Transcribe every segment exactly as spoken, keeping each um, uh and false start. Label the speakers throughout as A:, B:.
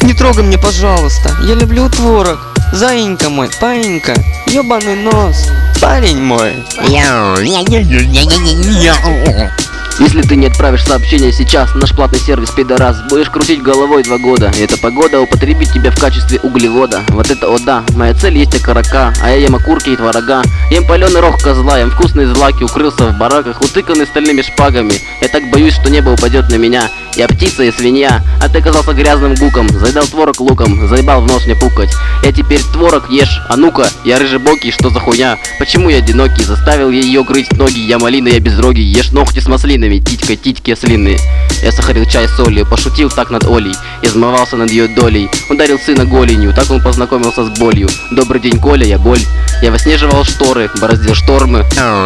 A: Не трогай меня, пожалуйста. Я люблю творог. Заинька мой, паинька, ёбаный нос, парень мой.
B: Если ты не отправишь сообщение сейчас, наш платный сервис пидорас, будешь крутить головой два года. И эта погода употребит тебя в качестве углевода. Вот это о да, моя цель есть окорока, а я ем окурки и творога. Ем паленый рог козла, ем вкусные злаки, укрылся в бараках, утыканный стальными шпагами. Я так боюсь, что небо упадет на меня. Я птица и свинья, а ты оказался грязным гуком. Заедал творог луком, заебал в нос мне пукать. Я теперь творог ешь, а ну-ка, я рыжебокий, что за хуйня? Почему я одинокий? Заставил ее грызть ноги, я малина, я безрогий. Ешь ногти с маслинами, титька, титьки ослиные. Я сахарил чай с солью, пошутил так над Олей. Я измывался над ее долей, ударил сына голенью, так он познакомился с болью. Добрый день, Коля, я боль. Я во сне жевал шторы, бороздил штормы.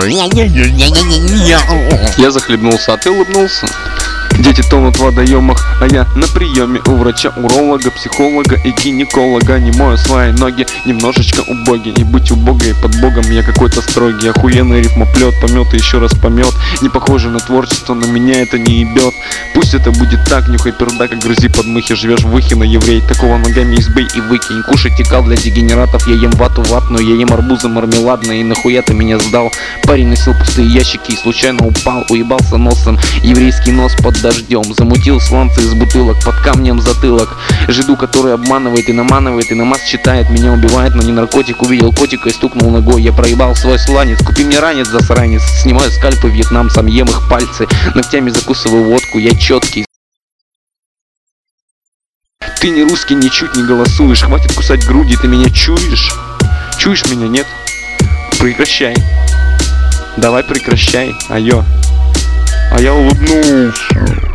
C: Я захлебнулся, а ты улыбнулся. Дети тонут в водоемах, а я на приеме у врача, уролога, психолога и гинеколога. Не мою свои ноги, немножечко убогий. И быть убогой под богом я какой-то строгий. Охуенный рифмоплет, помет и еще раз помет. Не похоже на творчество, но меня это не ебет. Пусть это будет так, нюхай пердака, грызи подмыхи. Живешь в Выхино, еврей, такого ногами избей и выкинь. Кушать текал для дегенератов, я ем вату ватную, я ем арбузы мармеладные. И нахуя ты меня сдал? Парень носил пустые ящики и случайно упал, уебался носом. Еврейский нос под дождем, замутил сланцы из бутылок, под камнем затылок. Жиду, который обманывает и наманывает, и намаз читает, меня убивает, но не наркотик. Увидел котика и стукнул ногой, я проебал свой сланец. Купи мне ранец, засранец. Снимаю скальпы вьетнамцам, ем их пальцы, ногтями закусываю водку, я четкий. Ты не русский, ничуть не голосуешь, хватит кусать груди, ты меня чуешь? Чуешь меня, нет? Прекращай. Давай прекращай, айо. А я улыбнулся.